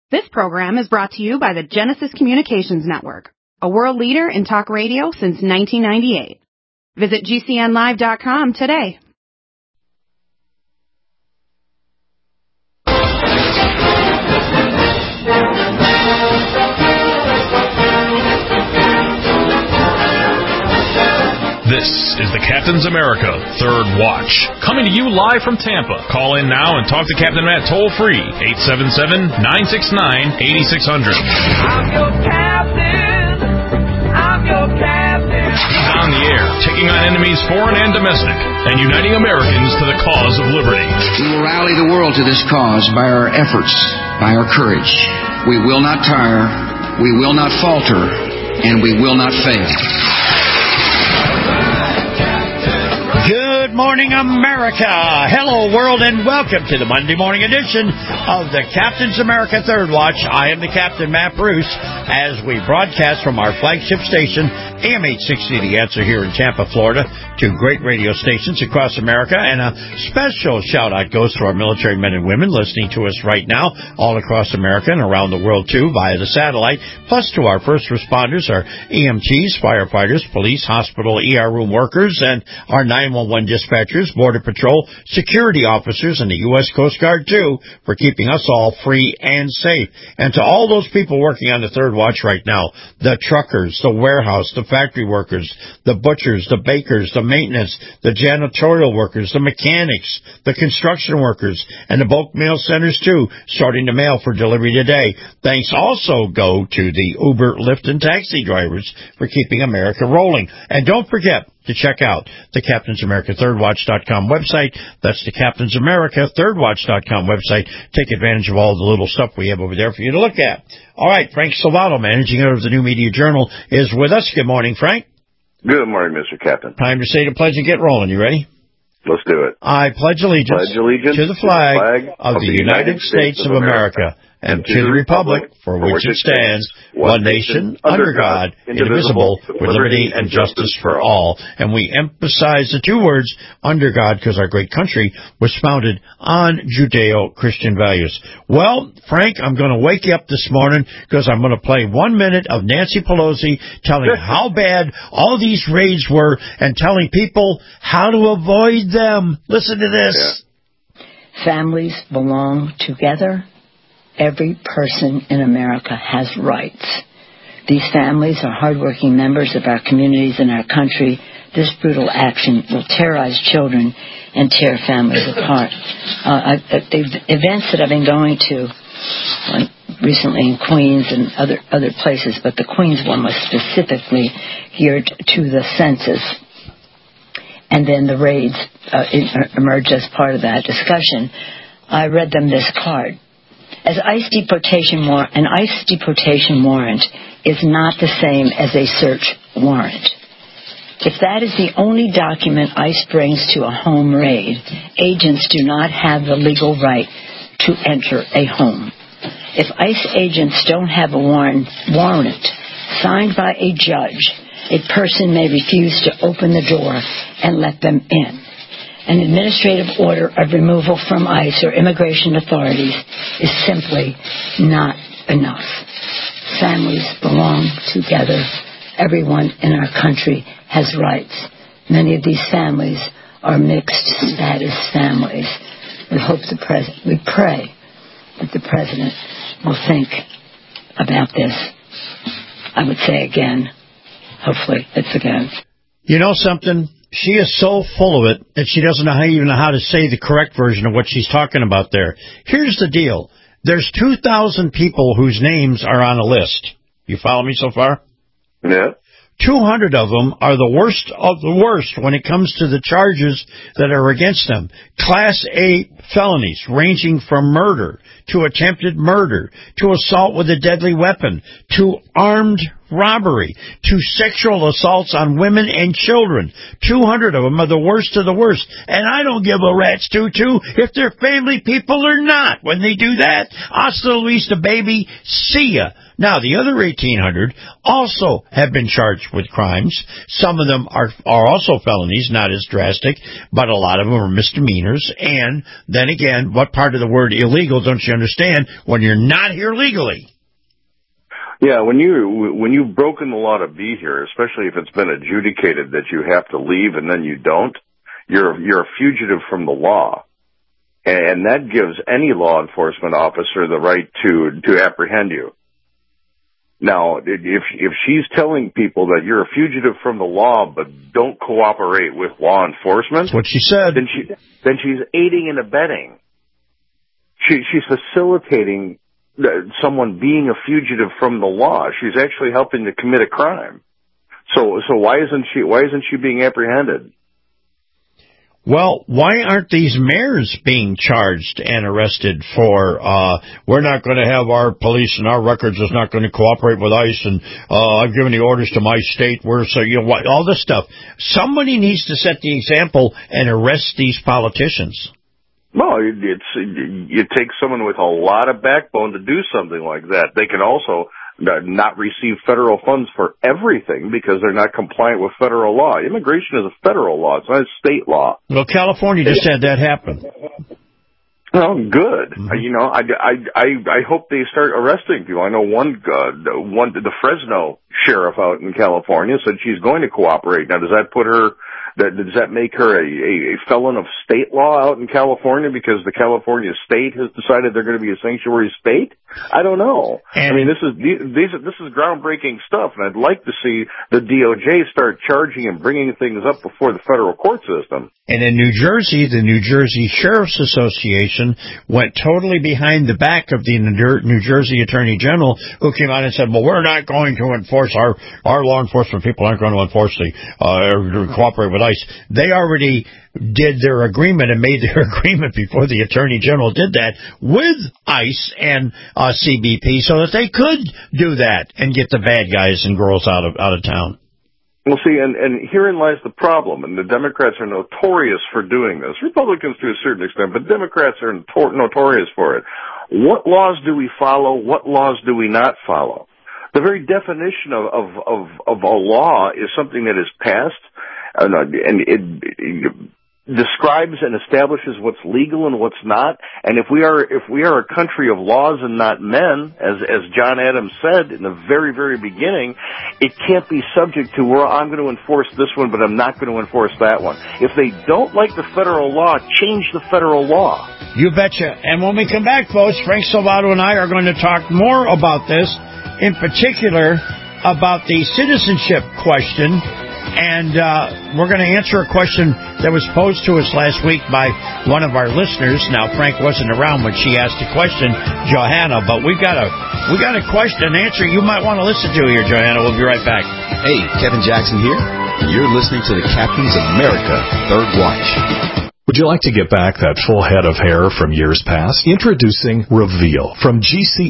This program is brought to you by the Genesis Communications Network, a world leader in talk radio since 1998. Visit GCNlive.com today. This is the Captain's America Third Watch, coming to you live from Tampa. Call in now and talk to Captain Matt toll-free, 877-969-8600. I'm your captain. I'm your captain. He's on the air, taking on enemies foreign and domestic, and uniting Americans to the cause of liberty. We will rally the world to this cause by our efforts, by our courage. We will not tire, we will not falter, and we will not fail. Good morning, America. Hello, world, and welcome to the Monday morning edition of the Captain's America Third Watch. I am the Captain, Matt Bruce, as we broadcast from our flagship station, AM 860, The Answer, here in Tampa, Florida, to great radio stations across America. And a special shout-out goes to our military men and women listening to us right now, all across America and around the world, too, via the satellite, plus to our first responders, our EMTs, firefighters, police, hospital, ER room workers, and our 911 dispatchers, Border Patrol, security officers, and the U.S. Coast Guard, too, for keeping us all free and safe. And to all those people working on the Third Watch right now, the truckers, the warehouse, the factory workers, the butchers, the bakers, the maintenance, the janitorial workers, the mechanics, the construction workers, and the bulk mail centers, too, sorting the mail for delivery today. Thanks also go to the Uber, Lyft, and taxi drivers for keeping America rolling. And don't forget to check out the Captain's America ThirdWatch.com website. That's the Captain's America ThirdWatch.com website. Take advantage of all the little stuff we have over there for you to look at. All right, Frank Salvato, managing editor of the New Media Journal, is with us. Good morning, Frank. Good morning, Mr. Captain. Time to say the pledge and get rolling. You ready? Let's do it. I pledge allegiance to the flag of the United States of America and to the republic for which it stands, one nation, under God, indivisible, with liberty and justice for all. And we emphasize the two words, under God, because our great country was founded on Judeo-Christian values. Well, Frank, I'm going to wake you up this morning because I'm going to play 1 minute of Nancy Pelosi telling how bad all these raids were and telling people how to avoid them. Listen to this. Yeah. Families belong together. Every person in America has rights. These families are hardworking members of our communities and our country. This brutal action will terrorize children and tear families apart. The events that I've been going to recently in Queens and other places, but the Queens one was specifically geared to the census. And then the raids emerged as part of that discussion. I read them this card. An ICE deportation warrant is not the same as a search warrant. If that is the only document ICE brings to a home raid, agents do not have the legal right to enter a home. If ICE agents don't have a warrant signed by a judge, a person may refuse to open the door and let them in. An administrative order of removal from ICE or immigration authorities is simply not enough. Families belong together. Everyone in our country has rights. Many of these families are mixed status families. We pray that the president will think about this. I would say again. Hopefully it's again. You know something? She is so full of it that she doesn't even know how to say the correct version of what she's talking about there. Here's the deal. There's 2,000 people whose names are on a list. You follow me so far? Yeah. 200 of them are the worst of the worst when it comes to the charges that are against them. Class A felonies ranging from murder to attempted murder to assault with a deadly weapon to armed robbery to sexual assaults on women and children. 200 of them are the worst of the worst. And I don't give a rat's tutu if they're family people or not. When they do that, hasta la vista, baby, see ya. Now, the other 1,800 also have been charged with crimes. Some of them are also felonies, not as drastic, but a lot of them are misdemeanors. And then again, what part of the word illegal don't you understand when you're not here legally? Yeah, when you've broken the law to be here, especially if it's been adjudicated that you have to leave and then you don't, you're a fugitive from the law. And that gives any law enforcement officer the right to apprehend you. Now, if she's telling people that you're a fugitive from the law but don't cooperate with law enforcement, that's what she said. Then she's aiding and abetting. She's facilitating someone being a fugitive from the law. She's actually helping to commit a crime. So why isn't she being apprehended? Well, why aren't these mayors being charged and arrested for, we're not going to have our police and our records is not going to cooperate with ICE, and I've given the orders to my state, all this stuff. Somebody needs to set the example and arrest these politicians. No, it takes someone with a lot of backbone to do something like that. They can also not receive federal funds for everything because they're not compliant with federal law. Immigration is a federal law. It's not a state law. Well, California just had that happen. Well, good. Mm-hmm. I hope they start arresting people. I know the Fresno sheriff out in California said she's going to cooperate. Now, does that make her a felon of state law out in California because the California state has decided they're going to be a sanctuary state? I don't know. I mean, this is groundbreaking stuff, and I'd like to see the DOJ start charging and bringing things up before the federal court system. And in New Jersey, the New Jersey Sheriff's Association went totally behind the back of the New Jersey Attorney General, who came out and said, well, we're not going to enforce, our law enforcement people aren't going to enforce or cooperate with ICE. They already did their agreement and made their agreement before the Attorney General did that with ICE and CBP so that they could do that and get the bad guys and girls out of town. Well, see, and herein lies the problem, and the Democrats are notorious for doing this. Republicans to a certain extent, but Democrats are notorious for it. What laws do we follow? What laws do we not follow? The very definition of a law is something that is passed, and it describes and establishes what's legal and what's not. And if we are a country of laws and not men, as John Adams said in the very, very beginning, it can't be subject to, well, I'm going to enforce this one, but I'm not going to enforce that one. If they don't like the federal law, change the federal law. You betcha. And when we come back, folks, Frank Salvato and I are going to talk more about this, in particular about the citizenship question. And we're going to answer a question that was posed to us last week by one of our listeners. Now, Frank wasn't around when she asked the question, Johanna, but we got a question and answer you might want to listen to here, Johanna. We'll be right back. Hey, Kevin Jackson here. You're listening to the Captain's America Third Watch. Would you like to get back that full head of hair from years past? Introducing Reveal from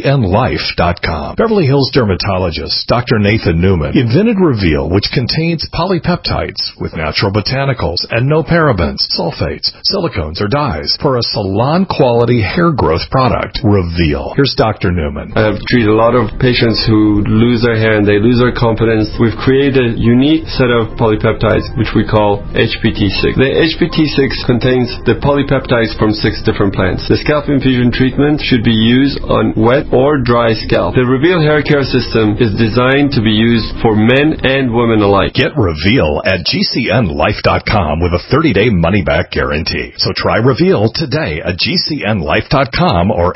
GCNlife.com. Beverly Hills dermatologist Dr. Nathan Newman invented Reveal, which contains polypeptides with natural botanicals and no parabens, sulfates, silicones, or dyes for a salon-quality hair growth product. Reveal. Here's Dr. Newman. I have treated a lot of patients who lose their hair and they lose their confidence. We've created a unique set of polypeptides, which we call HPT6. The HPT6 contains the polypeptides from 6 different plants. The scalp infusion treatment should be used on wet or dry scalp. The Reveal hair care system is designed to be used for men and women alike. Get Reveal at GCNlife.com with a 30-day money-back guarantee. So try Reveal today at GCNlife.com or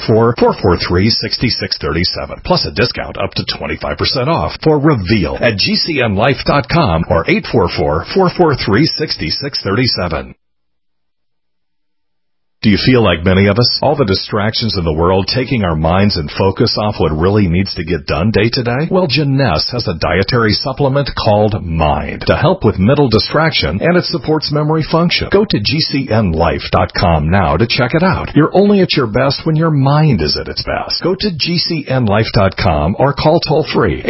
844-443-6637. Plus a discount up to 25% off for Reveal at GCNlife.com or 844-443-6637. Do you feel like many of us? All the distractions in the world taking our minds and focus off what really needs to get done day to day? Well, Jeunesse has a dietary supplement called Mind to help with mental distraction, and it supports memory function. Go to GCNlife.com now to check it out. You're only at your best when your mind is at its best. Go to GCNlife.com or call toll-free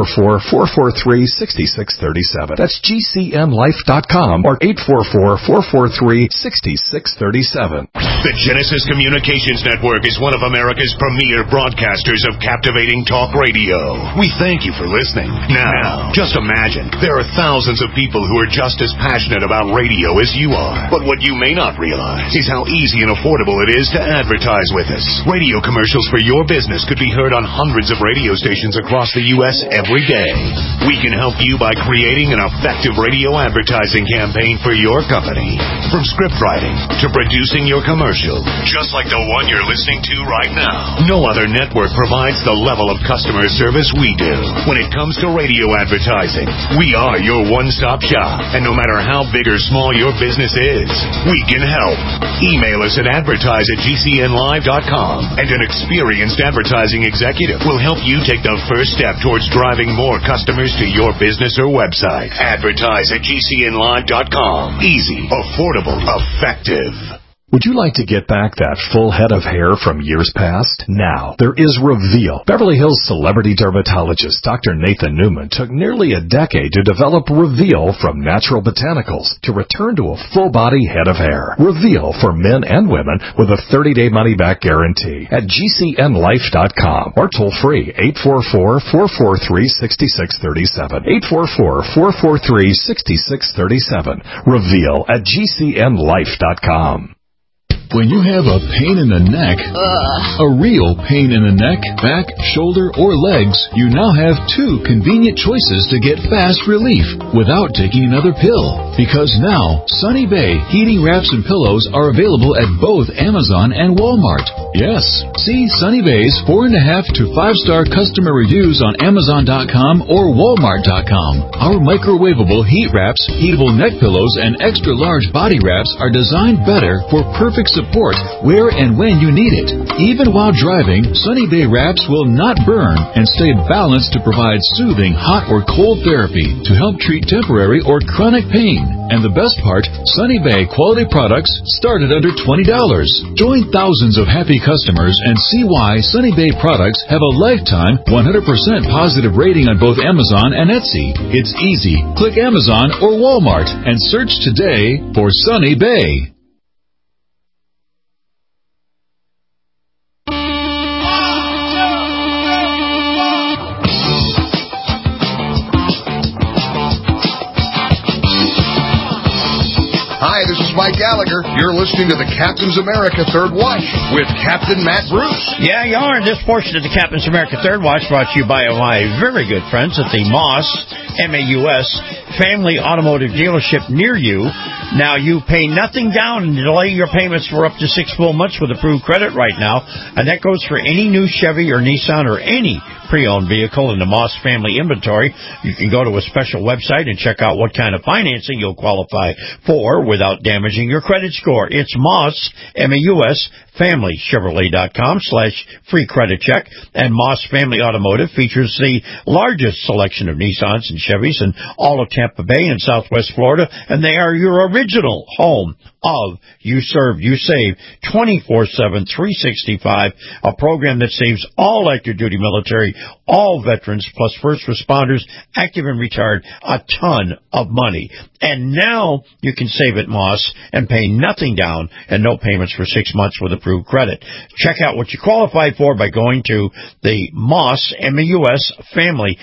844-443-6637. That's GCNlife.com or 844-443-6637. The Genesis Communications Network is one of America's premier broadcasters of captivating talk radio. We thank you for listening. Now, just imagine, there are thousands of people who are just as passionate about radio as you are. But what you may not realize is how easy and affordable it is to advertise with us. Radio commercials for your business could be heard on hundreds of radio stations across the U.S. every day. We can help you by creating an effective radio advertising campaign for your company. From script writing to producing your commercial, just like the one you're listening to right now. No other network provides the level of customer service we do. When it comes to radio advertising, we are your one-stop shop. And no matter how big or small your business is, we can help. Email us at advertise@gcnlive.com, and an experienced advertising executive will help you take the first step towards driving more customers to your business or website. Advertise@gcnlive.com. Easy, affordable, effective. Would you like to get back that full head of hair from years past? Now, there is Reveal. Beverly Hills celebrity dermatologist Dr. Nathan Newman took nearly a decade to develop Reveal from natural botanicals to return to a full-body head of hair. Reveal for men and women with a 30-day money-back guarantee at GCNlife.com or toll-free 844-443-6637. 844-443-6637. Reveal at GCNlife.com. When you have a pain in the neck, a real pain in the neck, back, shoulder, or legs, you now have two convenient choices to get fast relief without taking another pill. Because now, Sunny Bay heating wraps and pillows are available at both Amazon and Walmart. Yes, see Sunny Bay's 4.5 to 5-star customer reviews on Amazon.com or Walmart.com. Our microwavable heat wraps, heatable neck pillows, and extra large body wraps are designed better for perfect support where and when you need it. Even while driving, Sunny Bay wraps will not burn and stay balanced to provide soothing hot or cold therapy to help treat temporary or chronic pain. And the best part, Sunny Bay quality products start at under $20. Join thousands of happy customers and see why Sunny Bay products have a lifetime 100% positive rating on both Amazon and Etsy. It's easy. Click Amazon or Walmart and search today for Sunny Bay. Hi, this is Mike Gallagher. You're listening to the Captain's America Third Watch with Captain Matt Bruce. Yeah, you are. This portion of the Captain's America Third Watch brought to you by my very good friends at the Moss, M-A-U-S, Family Automotive Dealership near you. Now, you pay nothing down and delay your payments for up to 6 full months with approved credit right now, and that goes for any new Chevy or Nissan or any pre-owned vehicle in the Moss family inventory. You can go to a special website and check out what kind of financing you'll qualify for without damaging your credit score. It's Moss, M-A-U-S, Family, Chevrolet.com/free credit check. And Moss Family Automotive features the largest selection of Nissans and Chevys in all of Tampa Bay and Southwest Florida, and they are your original home of You Serve, You Save, 24/7, 365, a program that saves all active duty military, all veterans, plus first responders, active and retired, a ton of money. And now you can save at Moss and pay nothing down and no payments for 6 months with approved credit. Check out what you qualify for by going to the Moss, M-A-U-S, Family,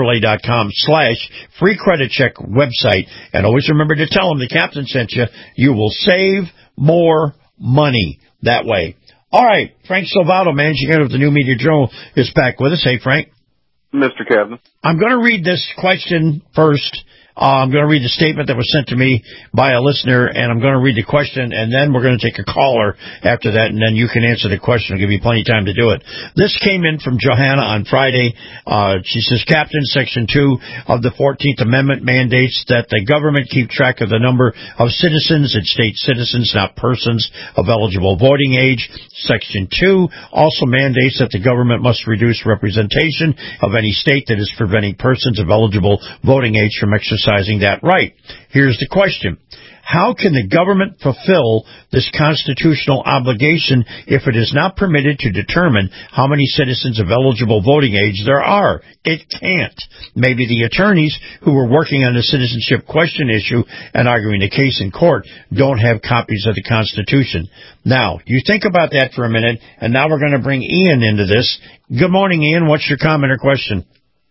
Chevrolet.com/free credit check website. And always remember to tell them the captain sent you. You will save more money that way. All right, Frank Salvato, managing editor of the New Media Journal, is back with us. Hey, Frank. Mr. Captain. I'm going to read this question first. I'm going to read the statement that was sent to me by a listener, and I'm going to read the question, and then we're going to take a caller after that, and then you can answer the question. I'll give you plenty of time to do it. This came in from Johanna on Friday. She says, Captain, Section 2 of the 14th Amendment mandates that the government keep track of the number of citizens and state citizens, not persons, of eligible voting age. Section 2 also mandates that the government must reduce representation of any state that is preventing persons of eligible voting age from exercising that right. Here's the question. How can the government fulfill this constitutional obligation if it is not permitted to determine how many citizens of eligible voting age there are? It can't. Maybe the attorneys who were working on the citizenship question issue and arguing the case in court don't have copies of the Constitution. Now, you think about that for a minute, and now we're going to bring Ian into this. Good morning, Ian. What's your comment or question?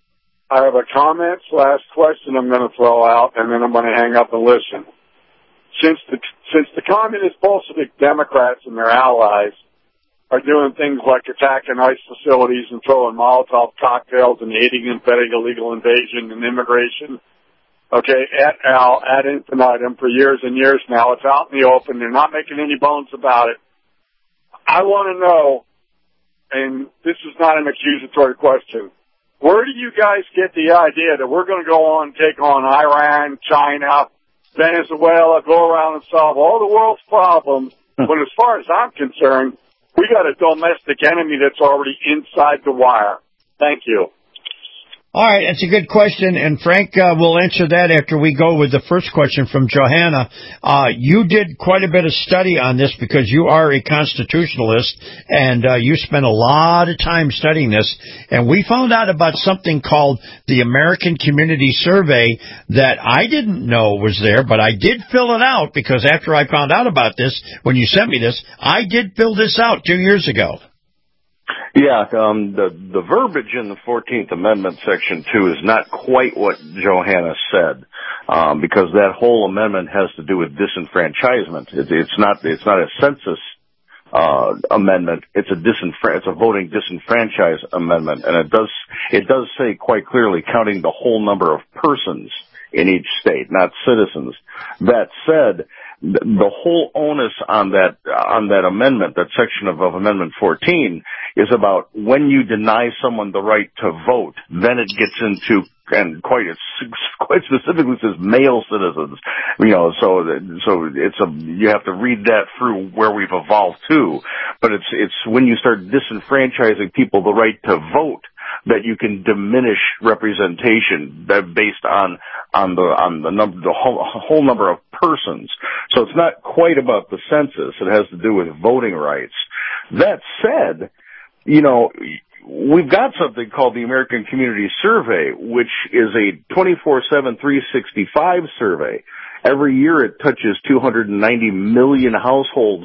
I have a comment / question I'm going to throw out, and then I'm going to hang up and listen. Since the communist Bolshevik Democrats and their allies are doing things like attacking ICE facilities and throwing Molotov cocktails and aiding and abetting illegal invasion and immigration, okay, ad infinitum for years and years now, it's out in the open. They're not making any bones about it. I want to know, and this is not an accusatory question, where do you guys get the idea that we're going to go on and take on Iran, China, Venezuela, go around and solve all the world's problems, when as far as I'm concerned, we got a domestic enemy that's already inside the wire? Thank you. All right, that's a good question, and Frank will answer that after we go with the first question from Johanna. You did quite a bit of study on this because you are a constitutionalist, and you spent a lot of time studying this, and we found out about something called the American Community Survey that I didn't know was there, but I did fill it out because after I found out about this, when you sent me this, I did fill this out 2 years ago. Yeah, the verbiage in the 14th Amendment, Section 2, is not quite what Johanna said, because that whole amendment has to do with disenfranchisement. It's not a census amendment. It's a voting disenfranchise amendment, and it does say quite clearly counting the whole number of persons in each state, not citizens. That said, the whole onus on that amendment, that section of Amendment 14, is about when you deny someone the right to vote, then it gets into, and quite specifically says male citizens. So you have to read that through where we've evolved to. But it's when you start disenfranchising people the right to vote that you can diminish representation based on the whole number of persons. So it's not quite about the census. It has to do with voting rights. That said, we've got something called the American Community Survey, which is a 24/7, 365 survey. Every year it touches 290 million households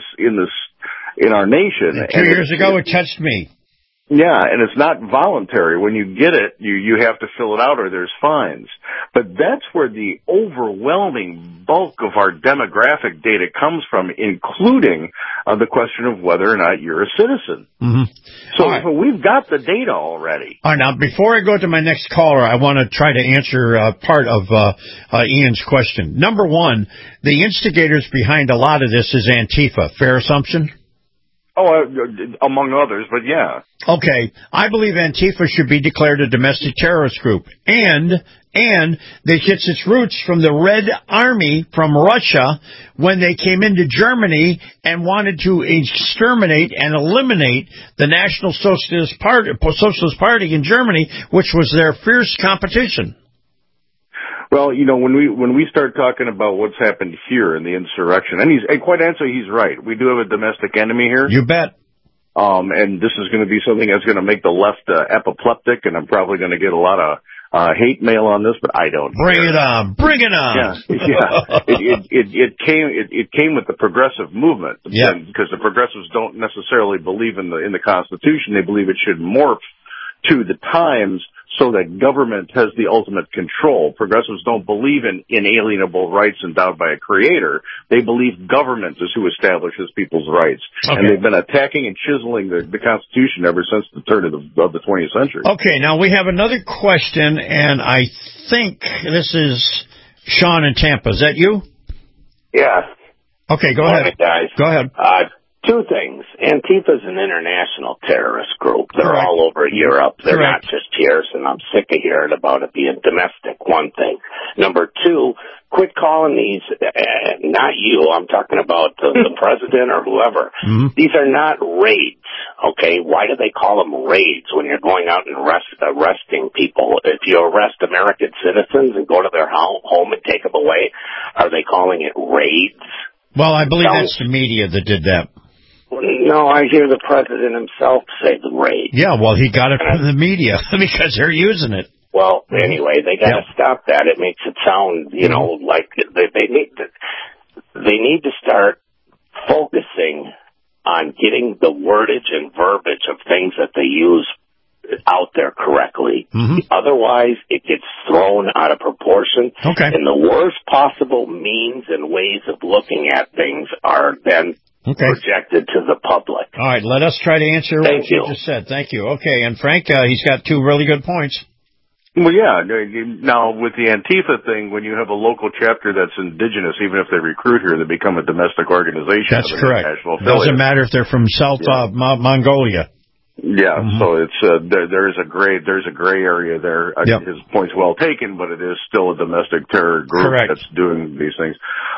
in our nation. And 2 years ago it touched me. Yeah, and it's not voluntary. When you get it, you have to fill it out or there's fines. But that's where the overwhelming bulk of our demographic data comes from, including the question of whether or not you're a citizen. Mm-hmm. So we've got the data already. All right, now, before I go to my next caller, I want to try to answer part of Ian's question. Number one, the instigators behind a lot of this is Antifa. Fair assumption? Oh, among others, but yeah. Okay, I believe Antifa should be declared a domestic terrorist group, and it gets its roots from the Red Army from Russia when they came into Germany and wanted to exterminate and eliminate the National Socialist Party in Germany, which was their fierce competition. Well, when we start talking about what's happened here in the insurrection, and quite honestly, he's right. We do have a domestic enemy here. You bet. And this is going to be something that's going to make the left apoplectic, and I'm probably going to get a lot of hate mail on this, but I don't. Bring it on. Yeah. It came with the progressive movement. Yeah. Because the progressives don't necessarily believe in the Constitution. They believe it should morph to the times so that government has the ultimate control. Progressives don't believe in inalienable rights endowed by a creator. They believe government is who establishes people's rights. Okay. And they've been attacking and chiseling the Constitution ever since the turn of the 20th century. Okay, now we have another question, and I think this is Sean in Tampa. Is that you? Yeah. Okay, go ahead. Guys. Go ahead. Two things. Antifa's an international terrorist group. They're all over Europe. They're not just here, and I'm sick of hearing about it being domestic, one thing. Number two, quit calling these, not you, I'm talking about the president or whoever. Mm-hmm. These are not raids, okay? Why do they call them raids when you're going out and arresting people? If you arrest American citizens and go to their home and take them away, Are they calling it raids? Well, I believe that's the media that did that. No, I hear the president himself say the raid. Yeah, well, he got it from the media because they're using it. Well, anyway, they got to stop that. It makes it sound, like they need to start focusing on getting the wordage and verbiage of things that they use out there correctly. Otherwise, it gets thrown out of proportion. And the worst possible means and ways of looking at things are then projected to the public. All right, let us try to answer what you just said. Thank you. Okay, and Frank, he's got 2 really good points. Well, yeah. Now, with the Antifa thing, when you have a local chapter that's indigenous, even if they recruit here, they become a domestic organization. That's correct. Doesn't matter if they're from South Mongolia. Yeah, so it's there's a gray area there. His point's well taken, but it is still a domestic terror group that's doing these things.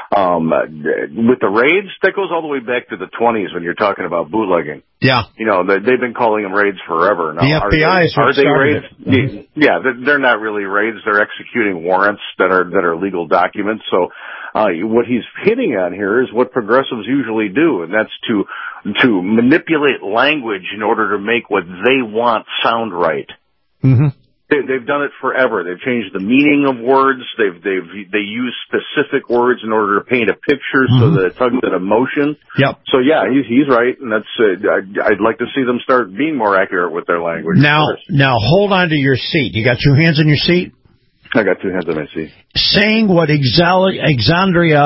With the raids, that goes all the way back to the 20s when you're talking about bootlegging. Yeah, they've been calling them raids forever. Now, the FBI are they raids? Yeah, they're not really raids. They're executing warrants that are legal documents. So what he's hitting on here is what progressives usually do, and that's to manipulate language in order to make what they want sound right. They've done it forever. They've changed the meaning of words. They use specific words in order to paint a picture so that it tugs at emotion. So yeah, he's right, and that's I'd like to see them start being more accurate with their language. Now hold on to your seat. You got 2 hands on your seat? I got 2 hands on my seat. Saying what Alexandria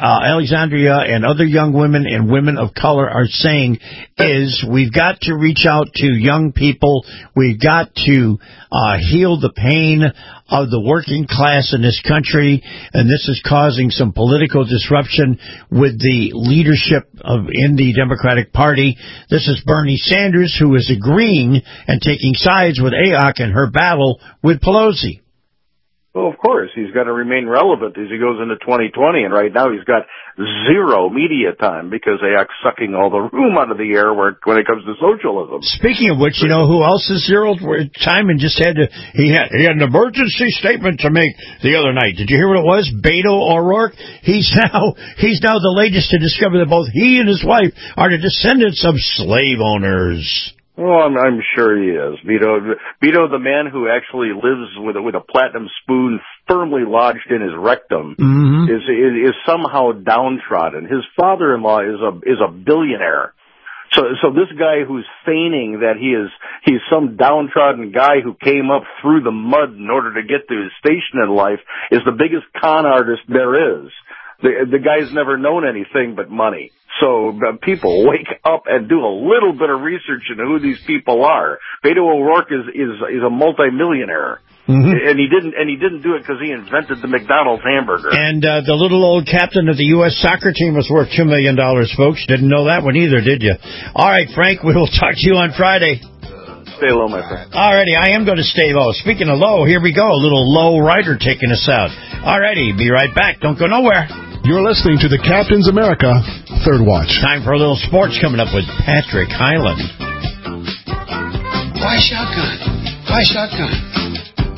and other young women and women of color are saying is we've got to reach out to young people. We've got to heal the pain of the working class in this country, and this is causing some political disruption with the leadership in the Democratic Party. This is Bernie Sanders, who is agreeing and taking sides with AOC in her battle with Pelosi. Well, of course, he's got to remain relevant as he goes into 2020, and right now he's got 0 media time because AOC's sucking all the room out of the air when it comes to socialism. Speaking of which, you know who else is 0 time and just had he had an emergency statement to make the other night. Did you hear what it was? Beto O'Rourke. He's now the latest to discover that both he and his wife are the descendants of slave owners. Well, I'm sure he is. Beto, the man who actually lives with a platinum spoon firmly lodged in his rectum, is somehow downtrodden. His father-in-law is a billionaire. So this guy who's feigning that he's some downtrodden guy who came up through the mud in order to get to his station in life is the biggest con artist there is. The guy's never known anything but money. So people wake up and do a little bit of research into who these people are. Beto O'Rourke is a multimillionaire. And he didn't do it because he invented the McDonald's hamburger. And the little old captain of the U.S. soccer team was worth $2 million, folks. Didn't know that one either, did you? All right, Frank, we will talk to you on Friday. Stay low, my friend. Alrighty, I am going to stay low. Speaking of low, here we go. A little low rider taking us out. Alrighty, be right back. Don't go nowhere. You're listening to the Captain's America Third Watch. Time for a little sports coming up with Patrick Hyland. Why shotgun? Why shotgun?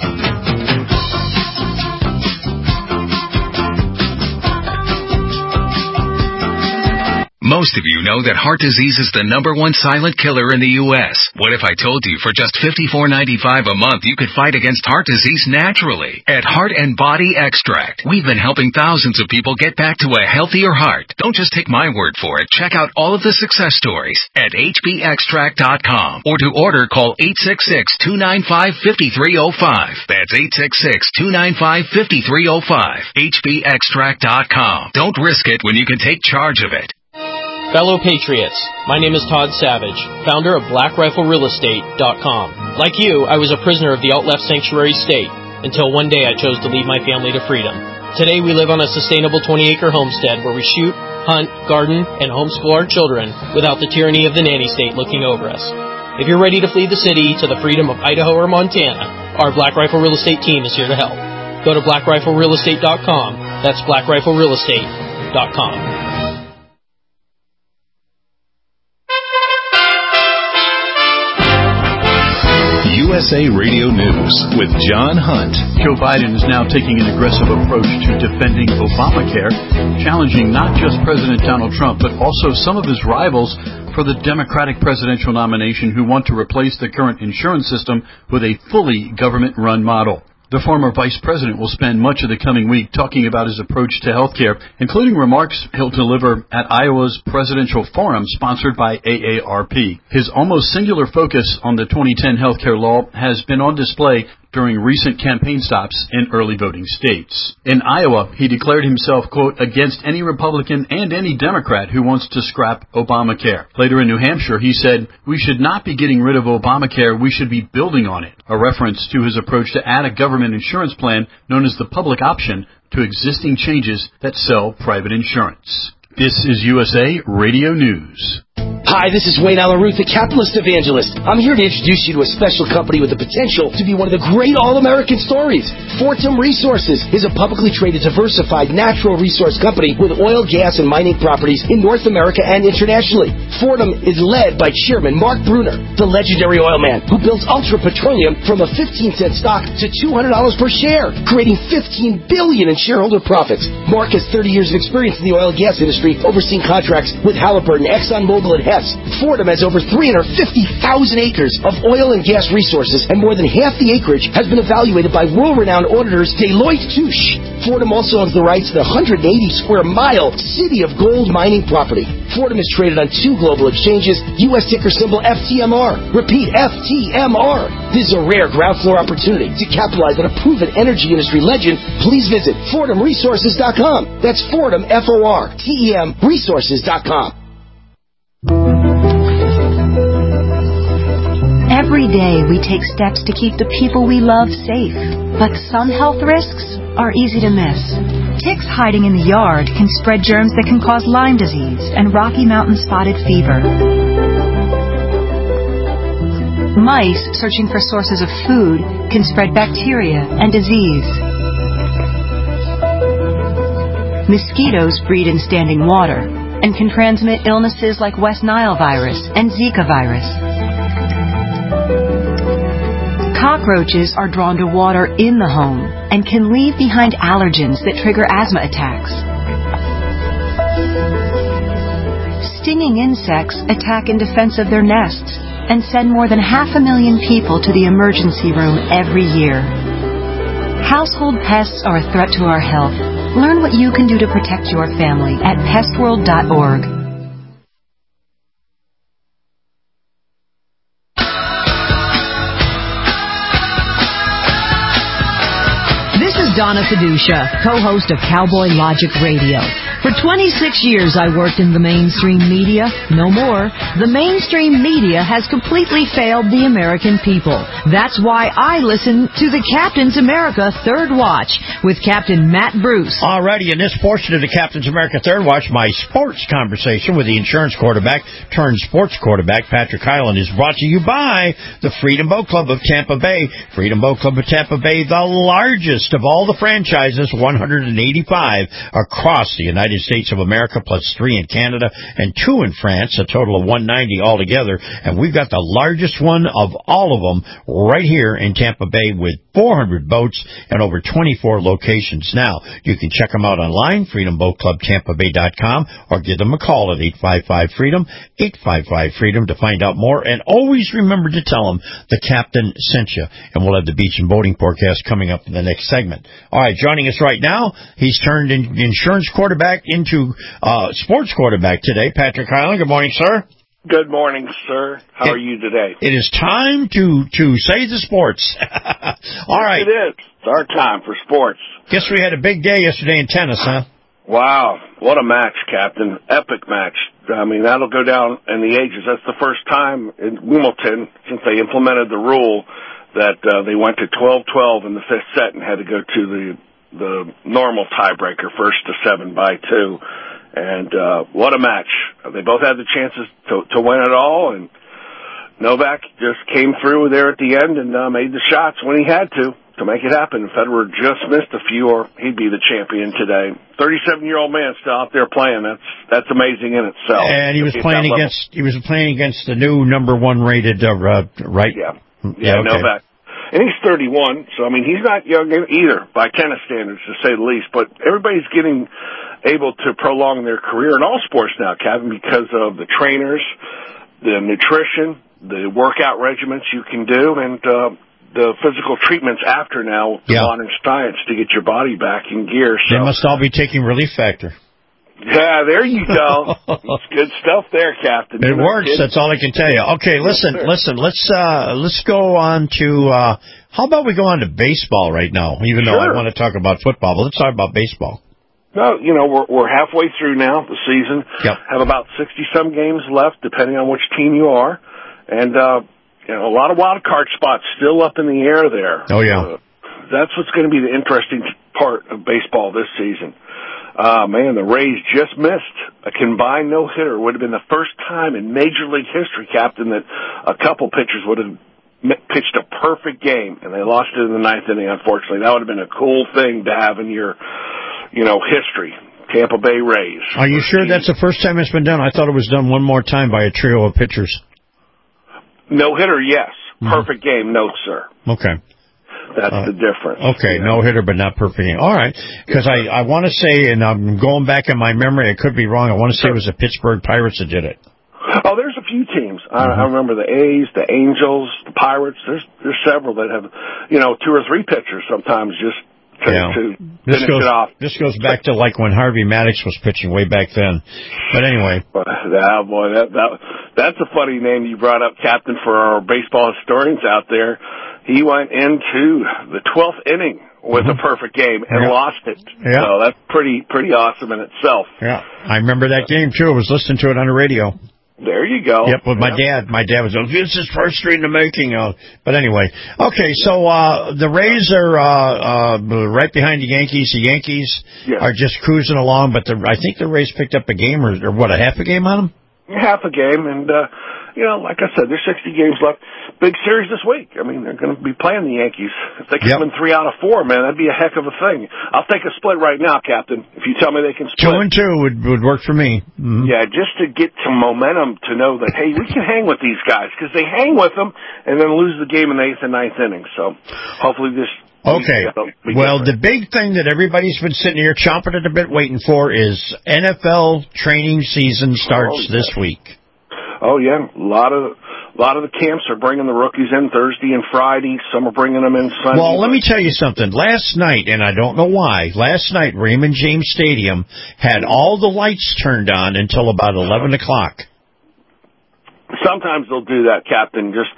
Most of you know that heart disease is the #1 silent killer in the U.S. What if I told you for just $54.95 a month you could fight against heart disease naturally? At Heart and Body Extract, we've been helping thousands of people get back to a healthier heart. Don't just take my word for it. Check out all of the success stories at hbextract.com, or to order, call 866-295-5305. That's 866-295-5305. hbextract.com. Don't risk it when you can take charge of it. Fellow Patriots, my name is Todd Savage, founder of BlackRifleRealEstate.com. Like you, I was a prisoner of the alt-left sanctuary state until one day I chose to lead my family to freedom. Today we live on a sustainable 20-acre homestead where we shoot, hunt, garden, and homeschool our children without the tyranny of the nanny state looking over us. If you're ready to flee the city to the freedom of Idaho or Montana, our Black Rifle Real Estate team is here to help. Go to BlackRifleRealEstate.com. That's BlackRifleRealEstate.com. You USA Radio News with John Hunt. Joe Biden is now taking an aggressive approach to defending Obamacare, challenging not just President Donald Trump, but also some of his rivals for the Democratic presidential nomination who want to replace the current insurance system with a fully government-run model. The former vice president will spend much of the coming week talking about his approach to health care, including remarks he'll deliver at Iowa's presidential forum sponsored by AARP. His almost singular focus on the 2010 health care law has been on display during recent campaign stops in early voting states. In Iowa, he declared himself, quote, against any Republican and any Democrat who wants to scrap Obamacare. Later in New Hampshire, he said, we should not be getting rid of Obamacare, we should be building on it, a reference to his approach to add a government insurance plan known as the public option to existing changes that sell private insurance. This is USA Radio News. Hi, this is Wayne Allen Ruth, the capitalist evangelist. I'm here to introduce you to a special company with the potential to be one of the great all-American stories. Fortum Resources is a publicly traded, diversified natural resource company with oil, gas, and mining properties in North America and internationally. Fortum is led by Chairman Mark Brunner, the legendary oil man who built Ultra Petroleum from a 15-cent stock to $200 per share, creating $15 billion in shareholder profits. Mark has 30 years of experience in the oil and gas industry, overseeing contracts with Halliburton, ExxonMobil, and Hess. Fortum has over 350,000 acres of oil and gas resources, and more than half the acreage has been evaluated by world-renowned auditors Deloitte Touche. Fortum also owns the rights to the 180-square-mile City of Gold mining property. Fortum is traded on 2 global exchanges, U.S. ticker symbol FTMR. Repeat, FTMR. This is a rare ground floor opportunity to capitalize on a proven energy industry legend. Please visit FortumResources.com. That's Fortum, F-O-R-T-E-M, Resources.com. Every day we take steps to keep the people we love safe, but some health risks are easy to miss. Ticks hiding in the yard can spread germs that can cause Lyme disease and Rocky Mountain spotted fever. Mice searching for sources of food can spread bacteria and disease. Mosquitoes breed in standing water and can transmit illnesses like West Nile virus and Zika virus. Cockroaches are drawn to water in the home and can leave behind allergens that trigger asthma attacks. Stinging insects attack in defense of their nests and send more than 500,000 people to the emergency room every year. Household pests are a threat to our health. Learn what you can do to protect your family at pestworld.org. Donna Fiducia, co-host of Cowboy Logic Radio. For 26 years, I worked in the mainstream media. No more. The mainstream media has completely failed the American people. That's why I listen to the Captain's America Third Watch with Captain Matt Bruce. Alrighty, in this portion of the Captain's America Third Watch, my sports conversation with the insurance quarterback turned sports quarterback, Patrick Hyland, is brought to you by the Freedom Boat Club of Tampa Bay. Freedom Boat Club of Tampa Bay, the largest of all the franchises, 185 across the United States of America, plus 3 in Canada and 2 in France, a total of 190 altogether. And we've got the largest one of all of them right here in Tampa Bay with 400 boats and over 24 locations. Now, you can check them out online, freedomboatclubtampabay.com, or give them a call at 855-FREEDOM, 855-FREEDOM to find out more. And always remember to tell them the captain sent you. And we'll have the beach and boating forecast coming up in the next segment. All right, joining us right now, he's turned insurance quarterback into sports quarterback today. Patrick Hyland, good morning, sir. Good morning, sir. How are you today? It is time to say the sports. All right. It is. It's our time for sports. Guess we had a big day yesterday in tennis, huh? Wow. What a match, Captain. Epic match. I mean, that'll go down in the ages. That's the first time in Wimbledon since they implemented the rule that they went to 12-12 in the fifth set and had to go to the normal tiebreaker, first to 7 by 2. And what a match. They both had the chances to win it all, and Novak just came through there at the end and made the shots when he had to make it happen. Federer just missed a few, or he'd be the champion today. 37-year-old man still out there playing. That's amazing in itself. And he was playing against the new number 1 rated, right? Yeah. Yeah, okay. Novak. And he's 31, so, I mean, he's not young either, by tennis standards, to say the least. But everybody's getting able to prolong their career in all sports now, Captain, because of the trainers, the nutrition, the workout regimens you can do, and the physical treatments after now, the modern science to get your body back in gear. So. They must all be taking Relief Factor. Yeah, there you go. It's good stuff there, Captain. It works. That's all I can tell you. Okay, listen. Let's go on to. How about we go on to baseball right now? Even though I want to talk about football, but let's talk about baseball. No, we're halfway through now the season. Yep. Have about 60-some games left, depending on which team you are, and a lot of wild card spots still up in the air there. Oh yeah. That's what's going to be the interesting part of baseball this season. Man, the Rays just missed a combined no-hitter. It would have been the first time in Major League history, Captain, that a couple pitchers would have pitched a perfect game, and they lost it in the ninth inning, unfortunately. That would have been a cool thing to have in your, history. Tampa Bay Rays. Are you sure that's the first time it's been done? I thought it was done one more time by a trio of pitchers. No-hitter, yes. Perfect game, no, sir. Okay. That's the difference. Okay, no-hitter, but not perfect game. All right, because I want to say, and I'm going back in my memory, I could be wrong, I want to say it was the Pittsburgh Pirates that did it. Oh, there's a few teams. I remember the A's, the Angels, the Pirates. There's several that have, 2 or 3 pitchers sometimes just to finish it off. This goes back to like when Harvey Maddox was pitching way back then. But anyway. Oh, boy, that's a funny name you brought up, Captain, for our baseball historians out there. He went into the 12th inning with a perfect game and lost it. Yeah. So that's pretty awesome in itself. Yeah, I remember that game, too. I was listening to it on the radio. There you go. Yep, with my dad. My dad was like, this is first street in the making. But anyway. Okay, so the Rays are right behind the Yankees. The Yankees are just cruising along, but I think the Rays picked up a game or what, a half a game on them? Half a game, and, like I said, there's 60 games left. Big series this week. I mean, they're going to be playing the Yankees. If they can win 3 out of 4, man, that'd be a heck of a thing. I'll take a split right now, Captain, if you tell me they can split. 2-2 would work for me. Mm-hmm. Yeah, just to get some momentum to know that, hey, we can hang with these guys, because they hang with them and then lose the game in the 8th and 9th inning. So hopefully this... Okay. Well, the big thing that everybody's been sitting here chomping at a bit waiting for is NFL training season starts this week. Oh, yeah. A lot of the camps are bringing the rookies in Thursday and Friday. Some are bringing them in Sunday. Well, let me tell you something. Last night, and I don't know why, Raymond James Stadium had all the lights turned on until about 11 o'clock. Sometimes they'll do that, Captain, just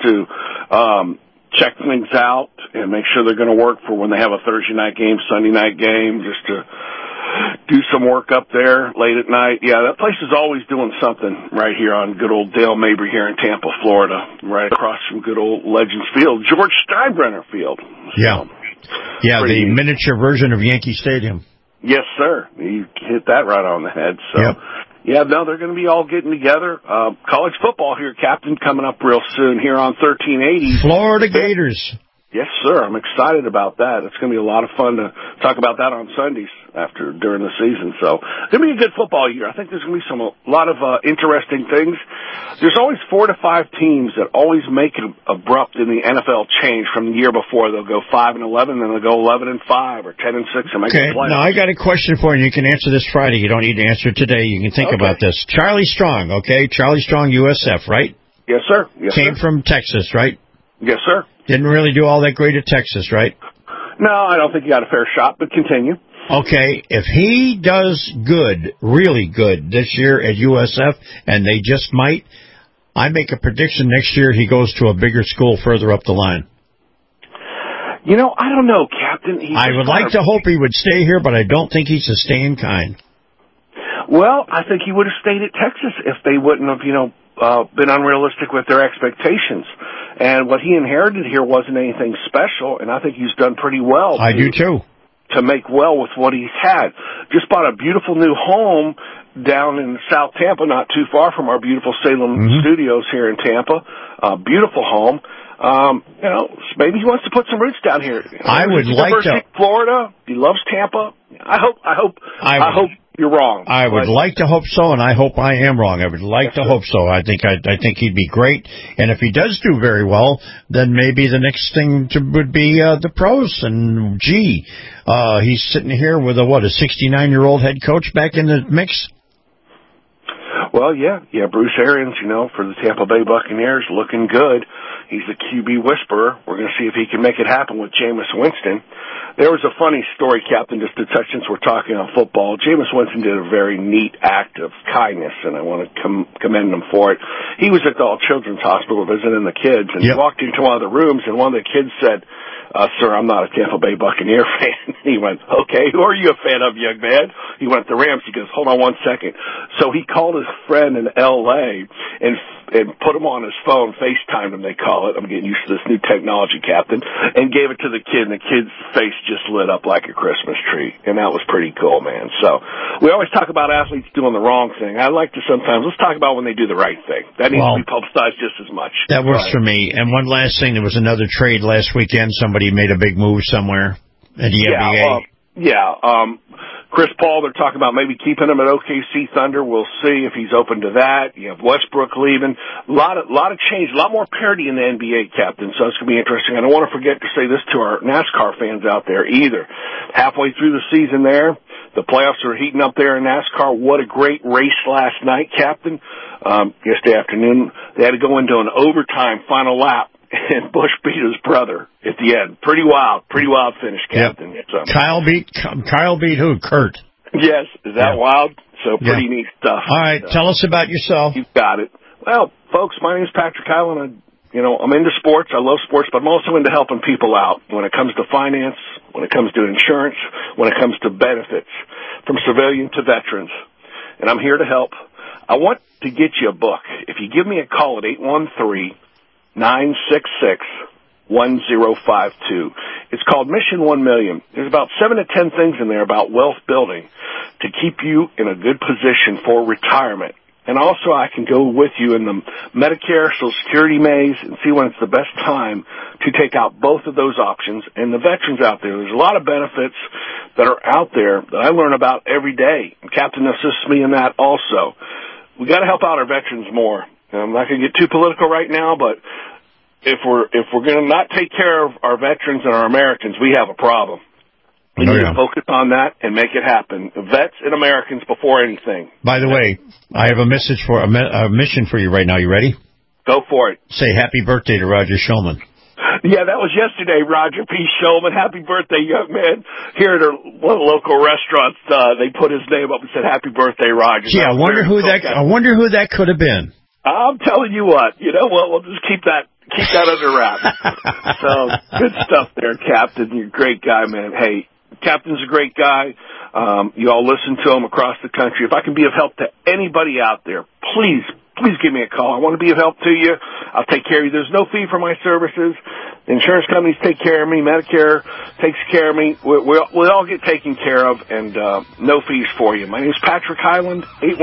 to check things out and make sure they're going to work for when they have a Thursday night game, Sunday night game, just to do some work up there late at night. Yeah, that place is always doing something right here on good old Dale Mabry here in Tampa, Florida, right across from good old Legends Field, George Steinbrenner Field. Yeah. Yeah, the miniature version of Yankee Stadium. Yes, sir. You hit that right on the head. So, yeah, no, they're going to be all getting together. College football here, Captain, coming up real soon here on 1380. Florida Gators. Yes, sir. I'm excited about that. It's going to be a lot of fun to talk about that on Sundays during the season. So it's going to be a good football year. I think there's going to be a lot of interesting things. There's always 4 to 5 teams that always make it abrupt in the NFL change from the year before. They'll go 5-11, then they'll go 11-5 or 10-6 and make the playoffs. Now I got a question for you. You can answer this Friday. You don't need to answer it today. You can think about this. Charlie Strong, okay? Charlie Strong, USF, right? Yes, sir. Yes, Came from Texas, right? Yes, sir. Didn't really do all that great at Texas, right? No, I don't think he got a fair shot, but continue. Okay, if he does good, really good this year at USF, and they just might, I make a prediction next year he goes to a bigger school further up the line. I don't know, Captain. I would like to hope he would stay here, but I don't think he's a staying kind. Well, I think he would have stayed at Texas if they wouldn't have, been unrealistic with their expectations. And what he inherited here wasn't anything special, and I think he's done pretty well. I do, too. To make well with what he's had. Just bought a beautiful new home down in South Tampa, not too far from our beautiful Salem studios here in Tampa. Beautiful home. Maybe he wants to put some roots down here. I would like to. Florida. He loves Tampa. I hope you're wrong. I would like to hope so, and I hope I am wrong. I would like to hope so. I think he'd be great, and if he does do very well, then maybe the next thing would be the pros. And he's sitting here with a 69-year-old head coach back in the mix. Well, yeah, Bruce Arians, for the Tampa Bay Buccaneers, looking good. He's the QB whisperer. We're going to see if he can make it happen with Jameis Winston. There was a funny story, Captain, just to touch since we're talking on football. Jameis Winston did a very neat act of kindness, and I want to commend him for it. He was at the All Children's Hospital visiting the kids, and he walked into one of the rooms, and one of the kids said, "Sir, I'm not a Tampa Bay Buccaneer fan." He went, "Okay, who are you a fan of, young man?" He went, "The Rams." He goes, "Hold on one second." So he called his friend in L.A. and put him on his phone, FaceTimed him, they call it. I'm getting used to this new technology, Captain, and gave it to the kid, and the kid's face just lit up like a Christmas tree, and that was pretty cool, man. So we always talk about athletes doing the wrong thing. I like to sometimes, let's talk about when they do the right thing. That needs to be publicized just as much. That works for me. And one last thing, there was another trade last weekend. Somebody made a big move somewhere at the NBA. Chris Paul, they're talking about maybe keeping him at OKC Thunder. We'll see if he's open to that. You have Westbrook leaving. A lot of change, a lot more parity in the NBA, Captain. So it's going to be interesting. I don't want to forget to say this to our NASCAR fans out there either. Halfway through the season there, the playoffs are heating up there in NASCAR. What a great race last night, Captain. Yesterday afternoon, they had to go into an overtime final lap. And Busch beat his brother at the end. Pretty wild finish, Captain. Yep. Kyle beat who? Kurt. Yes, is that wild? So pretty neat stuff. All right, tell us about yourself. You've got it. Well, folks, my name is Patrick Hyland. I'm into sports. I love sports, but I'm also into helping people out when it comes to finance, when it comes to insurance, when it comes to benefits, from civilian to veterans. And I'm here to help. I want to get you a book. If you give me a call at 813-966-1052. It's called Mission 1 Million. There's about 7 to 10 things in there about wealth building to keep you in a good position for retirement. And also I can go with you in the Medicare, Social Security maze and see when it's the best time to take out both of those options. And the veterans out there's a lot of benefits that are out there that I learn about every day. And Captain assists me in that also. We got to help out our veterans more. I'm not going to get too political right now, but if we're going to not take care of our veterans and our Americans, we have a problem. We need to focus on that and make it happen. Vets and Americans before anything. By the way, I have a mission for you right now. You ready? Go for it. Say happy birthday to Roger Shulman. Yeah, that was yesterday, Roger P. Shulman. Happy birthday, young man. Here at one of the local restaurants, they put his name up and said, "Happy birthday, Roger." Gee, I wonder who that could have been. I'm telling you what. You know what? We'll just keep that under wraps. So good stuff there, Captain. You're a great guy, man. Hey, Captain's a great guy. You all listen to him across the country. If I can be of help to anybody out there, please give me a call. I want to be of help to you. I'll take care of you. There's no fee for my services. The insurance companies take care of me. Medicare takes care of me. We all get taken care of, and no fees for you. My name is Patrick Hyland,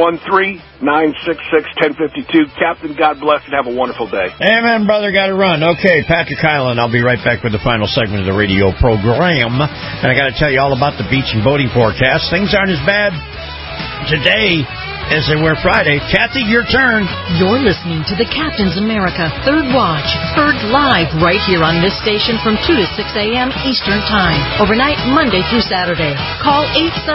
813-966-1052. Captain, God bless and have a wonderful day. Amen, brother. Got to run. Okay, Patrick Hyland. I'll be right back with the final segment of the radio program. And I got to tell you all about the beach and boating forecast. Things aren't as bad today as they were Friday. Kathy, your turn. You're listening to the Captain's America Third Watch, heard live right here on this station from 2 to 6 a.m. Eastern Time, overnight Monday through Saturday. Call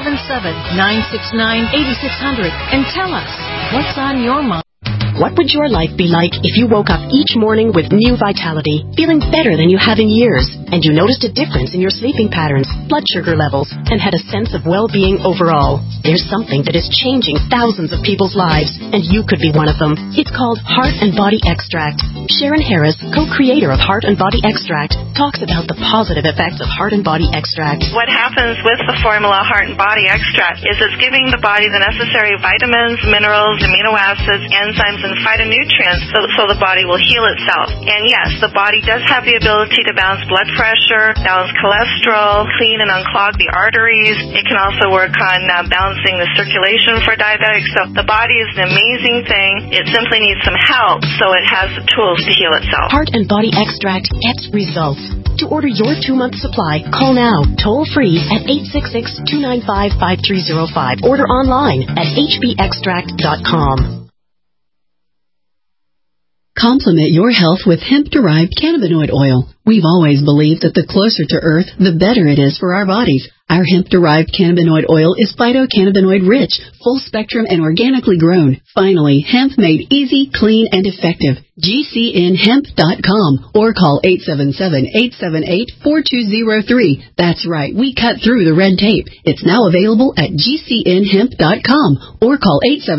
877-969-8600 and tell us what's on your mind. What would your life be like if you woke up each morning with new vitality, feeling better than you have in years, and you noticed a difference in your sleeping patterns, blood sugar levels, and had a sense of well-being overall? There's something that is changing thousands of people's lives, and you could be one of them. It's called Heart and Body Extract. Sharon Harris, co-creator of Heart and Body Extract, talks about the positive effects of Heart and Body Extract. What happens with the formula Heart and Body Extract is it's giving the body the necessary vitamins, minerals, amino acids, enzymes, and phytonutrients so the body will heal itself. And yes, the body does have the ability to balance blood pressure, balance cholesterol, clean and unclog the arteries. It can also work on balancing the circulation for diabetics. So the body is an amazing thing. It simply needs some help so it has the tools to heal itself. Heart and Body Extract gets results. To order your 2-month supply, call now, toll-free at 866-295-5305. Order online at hbextract.com. Complement your health with hemp-derived cannabinoid oil. We've always believed that the closer to Earth, the better it is for our bodies. Our hemp-derived cannabinoid oil is phytocannabinoid-rich, full-spectrum, and organically grown. Finally, hemp made easy, clean, and effective. GCNhemp.com or call 877-878-4203. That's right, we cut through the red tape. It's now available at GCNhemp.com or call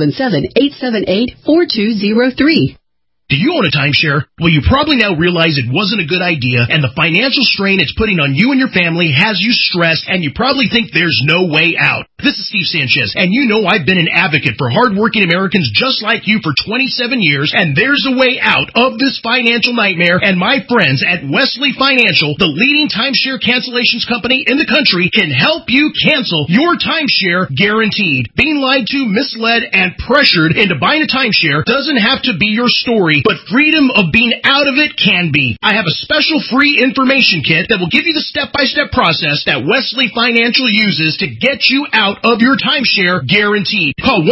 877-878-4203. Do you own a timeshare? Well, you probably now realize it wasn't a good idea, and the financial strain it's putting on you and your family has you stressed, and you probably think there's no way out. This is Steve Sanchez, and you know I've been an advocate for hardworking Americans just like you for 27 years, and there's a way out of this financial nightmare, and my friends at Wesley Financial, the leading timeshare cancellations company in the country, can help you cancel your timeshare guaranteed. Being lied to, misled, and pressured into buying a timeshare doesn't have to be your story, but freedom of being out of it can be. I have a special free information kit that will give you the step-by-step process that Wesley Financial uses to get you out of your timeshare guaranteed. Call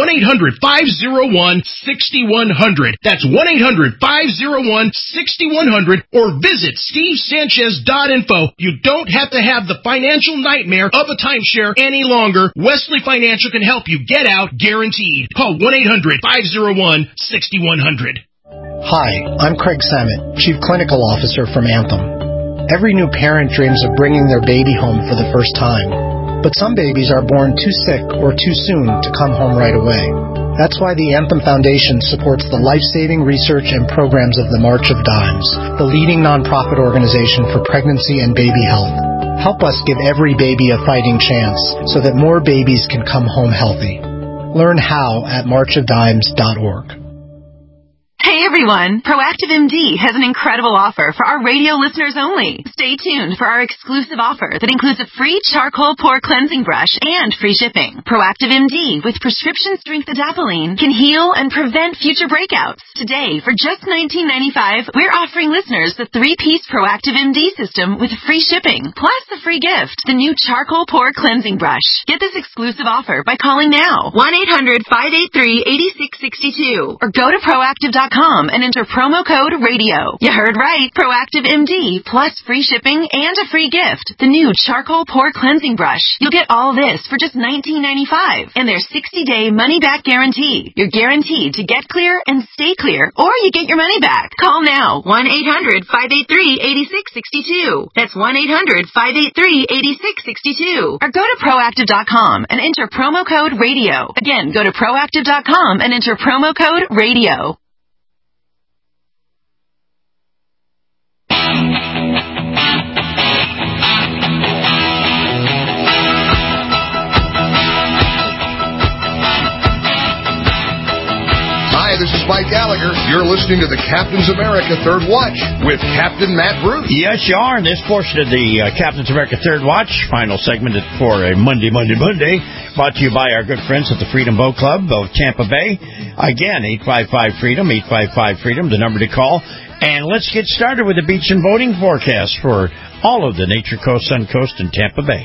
1-800-501-6100. That's 1-800-501-6100 or visit stevesanchez.info. You don't have to have the financial nightmare of a timeshare any longer. Wesley Financial can help you get out guaranteed. Call 1-800-501-6100. Hi, I'm Craig Samet, Chief Clinical Officer from Anthem. Every new parent dreams of bringing their baby home for the first time, but some babies are born too sick or too soon to come home right away. That's why the Anthem Foundation supports the life-saving research and programs of the March of Dimes, the leading nonprofit organization for pregnancy and baby health. Help us give every baby a fighting chance so that more babies can come home healthy. Learn how at marchofdimes.org. Hey everyone, Proactive MD has an incredible offer for our radio listeners only. Stay tuned for our exclusive offer that includes a free charcoal pore cleansing brush and free shipping. Proactive MD with prescription strength adapalene can heal and prevent future breakouts. Today, for just $19.95, we're offering listeners the 3-piece Proactive MD system with free shipping, plus the free gift, the new charcoal pore cleansing brush. Get this exclusive offer by calling now, 1-800-583-8662, or go to proactive.com and enter promo code RADIO. You heard right. Proactive MD plus free shipping and a free gift. The new charcoal pore cleansing brush. You'll get all this for just $19.95 and their 60-day money-back guarantee. You're guaranteed to get clear and stay clear, or you get your money back. Call now. 1-800-583-8662. That's 1-800-583-8662. Or go to proactive.com and enter promo code RADIO. Again, go to proactive.com and enter promo code RADIO. Hi, this is Mike Gallagher. You're listening to the Captain's America Third Watch with Captain Matt Bruce. Yes, you are. And this portion of the Captain's America Third Watch, final segment for a Monday, brought to you by our good friends at the Freedom Boat Club of Tampa Bay. Again, 855-FREEDOM, 855-FREEDOM, the number to call. And let's get started with the beach and boating forecast for all of the Nature Coast, Sun Coast, and Tampa Bay.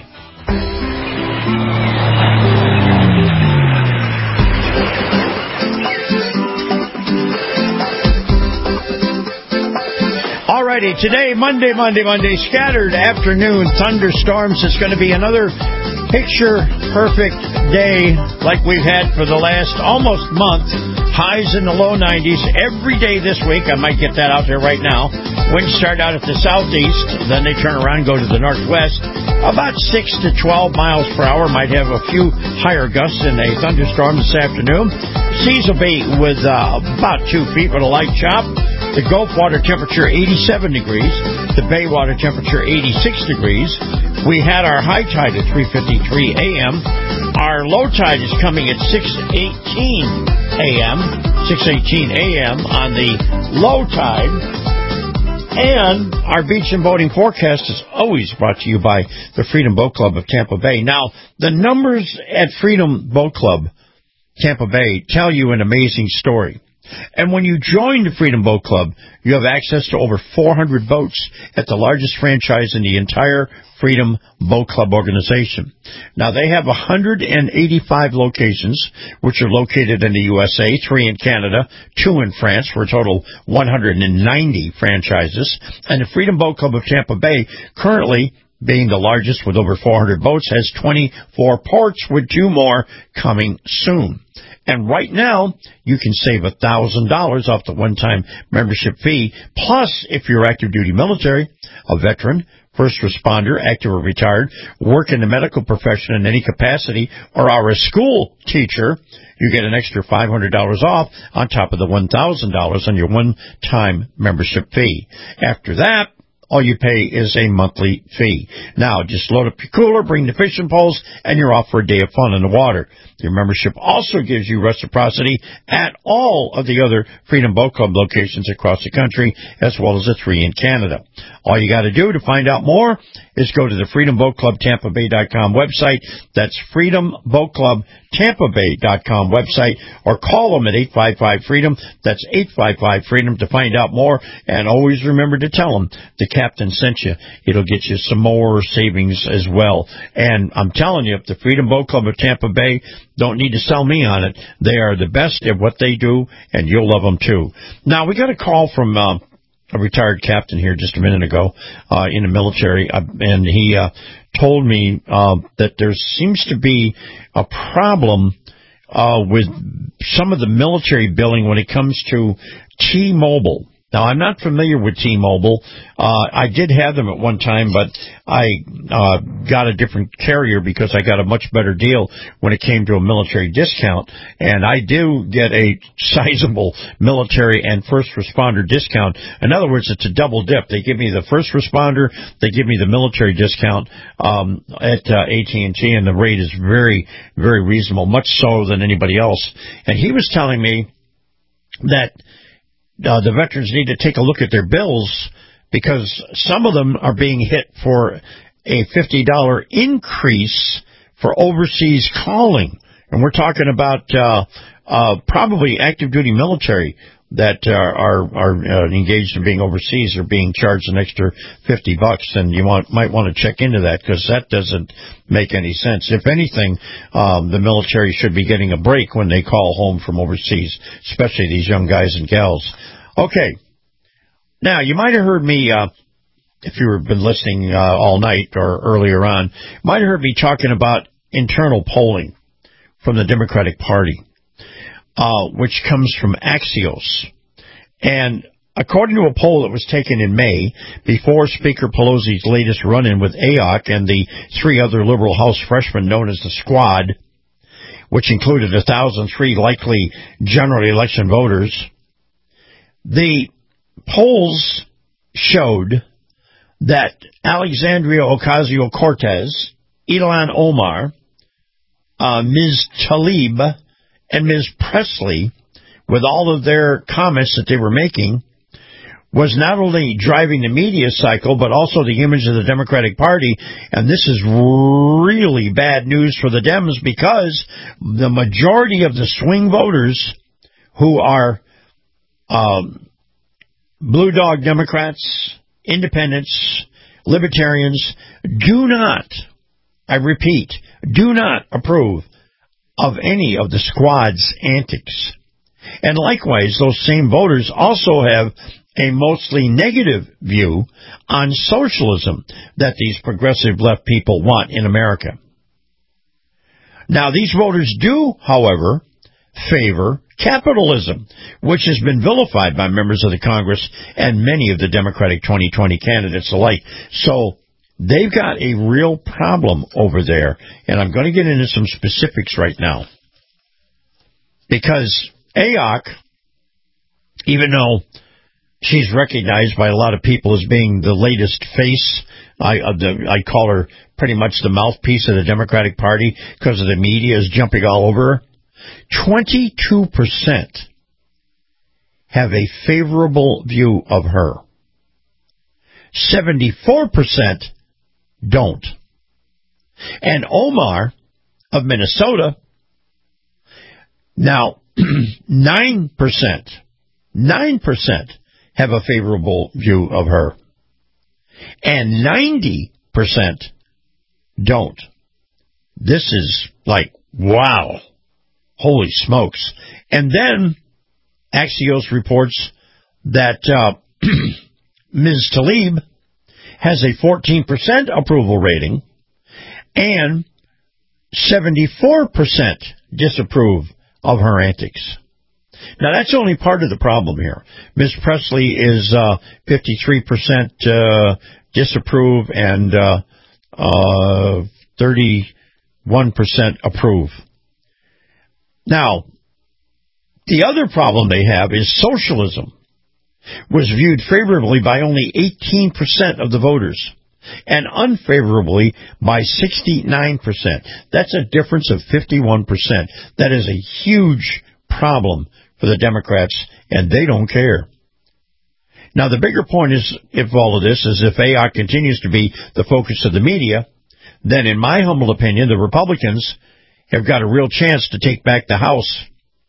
Alrighty, today, Monday, scattered afternoon thunderstorms. It's going to be another picture-perfect day like we've had for the last almost month. Highs in the low 90s every day this week. I might get that out there right now. Winds start out at the southeast, then they turn around and go to the northwest. About 6 to 12 miles per hour. Might have a few higher gusts in a thunderstorm this afternoon. Seas will be with about 2 feet with a light chop. The Gulf water temperature 87 degrees. The Bay water temperature 86 degrees. We had our high tide at 3:53 a.m. Our low tide is coming at 6:18 a.m. on the low tide. And our beach and boating forecast is always brought to you by the Freedom Boat Club of Tampa Bay. Now, the numbers at Freedom Boat Club Tampa Bay tell you an amazing story. And when you join the Freedom Boat Club, you have access to over 400 boats at the largest franchise in the entire Freedom Boat Club organization. Now, they have 185 locations, which are located in the USA, 3 in Canada, 2 in France, for a total 190 franchises. And the Freedom Boat Club of Tampa Bay, currently being the largest with over 400 boats, has 24 ports, with 2 more coming soon. And right now, you can save $1,000 off the one-time membership fee. Plus, if you're active duty military, a veteran, first responder, active or retired, work in the medical profession in any capacity, or are a school teacher, you get an extra $500 off on top of the $1,000 on your one-time membership fee. After that, all you pay is a monthly fee. Now, just load up your cooler, bring the fishing poles, and you're off for a day of fun in the water. Your membership also gives you reciprocity at all of the other Freedom Boat Club locations across the country, as well as the 3 in Canada. All you got to do to find out more is go to the FreedomBoatClubTampaBay.com website. That's FreedomBoatClubTampaBay.com website, or call them at 855-FREEDOM. That's 855-FREEDOM to find out more. And always remember to tell them the captain sent you. It'll get you some more savings as well. And I'm telling you, if the Freedom Boat Club of Tampa Bay don't need to sell me on it, they are the best at what they do, and you'll love them too. Now, we got a call from a retired captain here just a minute ago in the military, and he told me that there seems to be a problem with some of the military billing when it comes to T-Mobile. Now, I'm not familiar with T-Mobile. I did have them at one time, but I got a different carrier because I got a much better deal when it came to a military discount. And I do get a sizable military and first responder discount. In other words, it's a double dip. They give me the first responder, they give me the military discount at AT&T, and the rate is very, very reasonable, much so than anybody else. And he was telling me that the veterans need to take a look at their bills, because some of them are being hit for a $50 increase for overseas calling. And we're talking about probably active duty military that are engaged in being overseas are being charged an extra $50. And you might want to check into that, because that doesn't make any sense. If anything, the military should be getting a break when they call home from overseas, especially these young guys and gals. Okay. Now, you might have heard me, if you've been listening all night or earlier on, might have heard me talking about internal polling from the Democratic Party, which comes from Axios. And according to a poll that was taken in May, before Speaker Pelosi's latest run-in with AOC and the 3 other liberal House freshmen known as the Squad, which included 1,003 likely general election voters, the polls showed that Alexandria Ocasio-Cortez, Ilhan Omar, Ms. Tlaib, and Ms. Presley, with all of their comments that they were making, was not only driving the media cycle, but also the image of the Democratic Party. And this is really bad news for the Dems, because the majority of the swing voters who are Blue Dog Democrats, independents, libertarians, do not, I repeat, do not approve of any of the Squad's antics. And likewise, those same voters also have a mostly negative view on socialism that these progressive left people want in America. Now, these voters do, however, favor capitalism, which has been vilified by members of the Congress and many of the Democratic 2020 candidates alike. So they've got a real problem over there, and I'm going to get into some specifics right now. Because AOC, even though she's recognized by a lot of people as being the latest face, I call her pretty much the mouthpiece of the Democratic Party because of the media is jumping all over her, 22% have a favorable view of her. 74% don't. And Omar of Minnesota, now, 9% have a favorable view of her. And 90% don't. This is like, wow. Holy smokes. And then Axios reports that Ms. Tlaib has a 14% approval rating and 74% disapprove of her antics. Now, that's only part of the problem here. Ms. Presley is 53% disapprove and 31% approve. Now, the other problem they have is socialism was viewed favorably by only 18% of the voters and unfavorably by 69%. That's a difference of 51%. That is a huge problem for the Democrats, and they don't care. Now, the bigger point is, if all of this is if AOC continues to be the focus of the media, then in my humble opinion, the Republicans have got a real chance to take back the House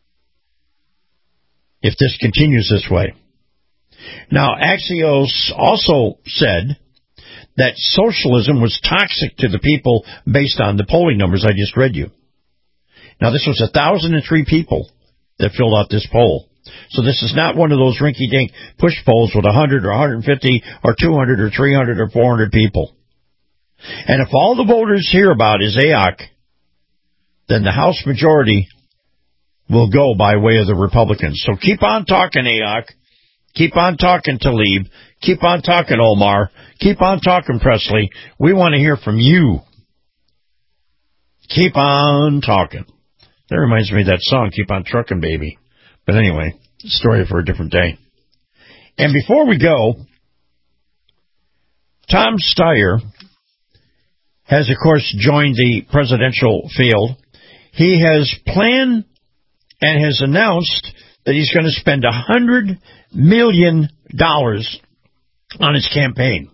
if this continues this way. Now, Axios also said that socialism was toxic to the people based on the polling numbers I just read you. Now, this was 1,003 people that filled out this poll. So this is not one of those rinky-dink push polls with 100 or 150 or 200 or 300 or 400 people. And if all the voters hear about is AOC, then the House majority will go by way of the Republicans. So keep on talking, AOC. Keep on talking, Tlaib. Keep on talking, Omar. Keep on talking, Presley. We want to hear from you. Keep on talking. That reminds me of that song, Keep on Truckin', Baby. But anyway, story for a different day. And before we go, Tom Steyer has, of course, joined the presidential field. He has planned and has announced that he's going to spend $100 million on his campaign.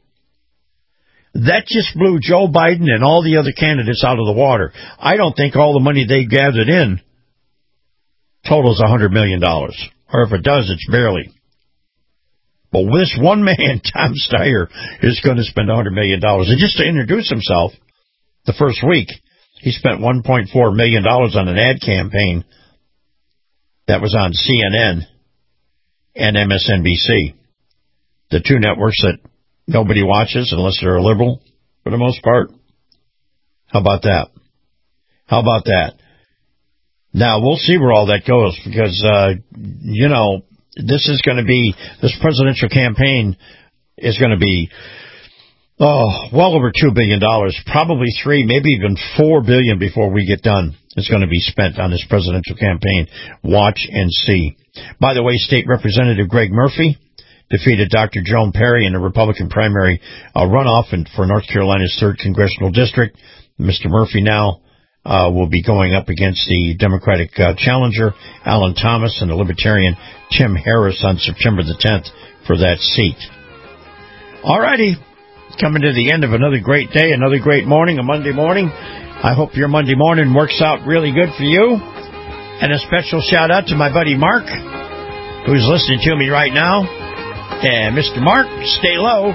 That just blew Joe Biden and all the other candidates out of the water. I don't think all the money they gathered in totals $100 million. Or if it does, it's barely. But this one man, Tom Steyer, is going to spend $100 million. And just to introduce himself, the first week, he spent $1.4 million on an ad campaign that was on CNN and MSNBC, the two networks that nobody watches unless they're a liberal, for the most part. How about that? How about that? Now, we'll see where all that goes because, this is going to be, this presidential campaign is going to be, well over $2 billion, probably $3, maybe even $4 billion before we get done. It's going to be spent on this presidential campaign. Watch and see. By the way, State Representative Greg Murphy defeated Dr. Joan Perry in a Republican primary runoff for North Carolina's 3rd Congressional District. Mr. Murphy now will be going up against the Democratic challenger, Alan Thomas, and the Libertarian Tim Harris on September the 10th for that seat. All righty. Coming to the end of another great day, another great morning, a Monday morning. I hope your Monday morning works out really good for you. And a special shout out to my buddy Mark, who's listening to me right now. And Mr. Mark, stay low.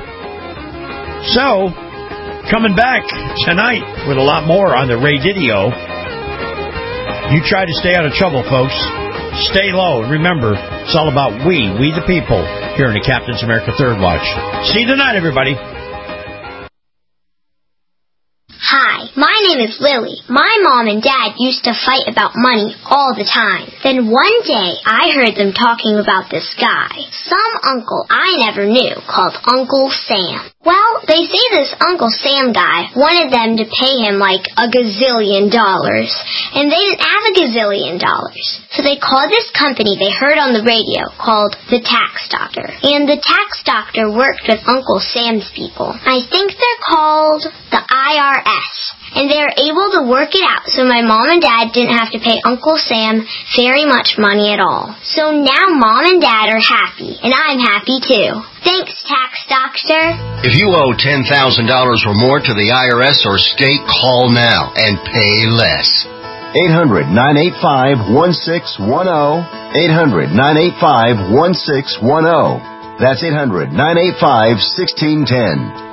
So, coming back tonight with a lot more on the Ray Didio. You try to stay out of trouble, folks. Stay low. And remember, it's all about we the people, here in the Captain's America Third Watch. See you tonight, everybody. Hi, my name is Lily. My mom and dad used to fight about money all the time. Then one day, I heard them talking about this guy, some uncle I never knew, called Uncle Sam. Well, they say this Uncle Sam guy wanted them to pay him like $1 gazillion, and they didn't have $1 gazillion. So they called this company they heard on the radio called the Tax Doctor. And the Tax Doctor worked with Uncle Sam's people. I think they're called the IRS. And they were able to work it out so my mom and dad didn't have to pay Uncle Sam very much money at all. So now mom and dad are happy, and I'm happy too. Thanks, Tax Doctor. If you owe $10,000 or more to the IRS or state, call now and pay less. 800-985-1610. 800-985-1610. That's 800-985-1610.